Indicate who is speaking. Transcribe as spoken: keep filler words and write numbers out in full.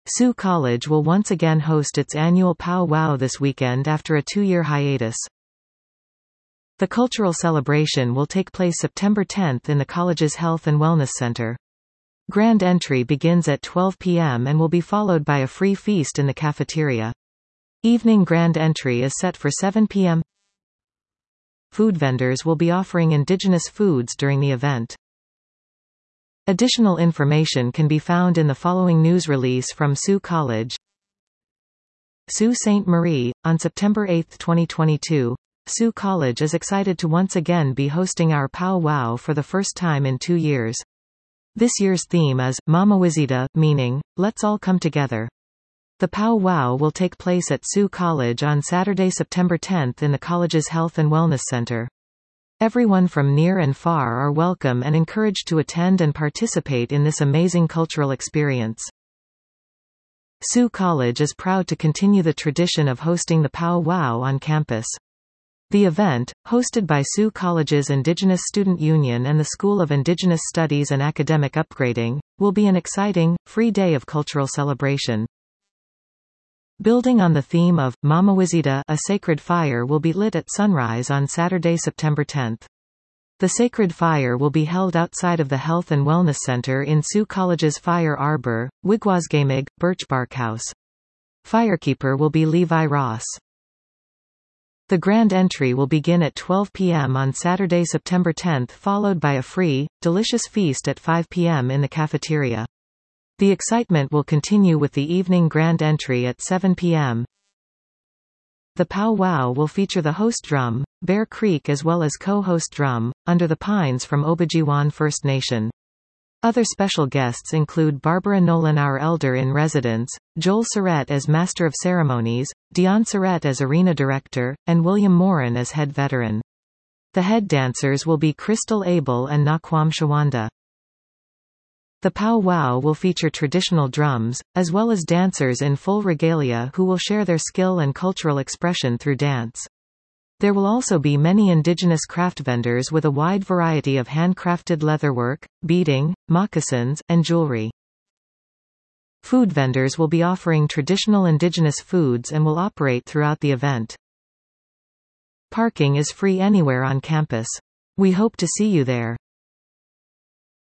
Speaker 1: Sault College will once again host its annual Pow Wow this weekend after a two-year hiatus. The cultural celebration will take place September tenth in the college's Health and Wellness Center. Grand entry begins at twelve p m and will be followed by a free feast in the cafeteria. Evening grand entry is set for seven p m Food vendors will be offering indigenous foods during the event. Additional information can be found in the following news release from Sault College. Sault Ste. Marie, on September eighth twenty twenty-two, Sault College is excited to once again be hosting our Pow Wow for the first time in two years. This year's theme is Mamawizita, meaning, let's all come together. The Pow Wow will take place at Sault College on Saturday, September tenth in the college's Health and Wellness Center. Everyone from near and far are welcome and encouraged to attend and participate in this amazing cultural experience. Sault College is proud to continue the tradition of hosting the Pow Wow on campus. The event, hosted by Sault College's Indigenous Student Union and the School of Indigenous Studies and Academic Upgrading, will be an exciting, free day of cultural celebration. Building on the theme of Mamawizita, a sacred fire will be lit at sunrise on Saturday, September tenth. The sacred fire will be held outside of the Health and Wellness Center in Sault College's Fire Arbor, Wigwazgamig, Birchbark House. Firekeeper will be Levi Ross. The grand entry will begin at twelve p m on Saturday, September tenth, followed by a free, delicious feast at five p m in the cafeteria. The excitement will continue with the evening grand entry at seven p m The Pow Wow will feature the host drum, Bear Creek, as well as co-host drum, Under the Pines from Obijiewan First Nation. Other special guests include Barbara Nolan, our elder in residence, Joel Surrett as Master of Ceremonies, Dion Surrett as Arena Director, and William Morin as Head Veteran. The head dancers will be Crystal Abel and Naquam Shawanda. The Pow Wow will feature traditional drums, as well as dancers in full regalia who will share their skill and cultural expression through dance. There will also be many indigenous craft vendors with a wide variety of handcrafted leatherwork, beading, moccasins, and jewelry. Food vendors will be offering traditional indigenous foods and will operate throughout the event. Parking is free anywhere on campus. We hope to see you there.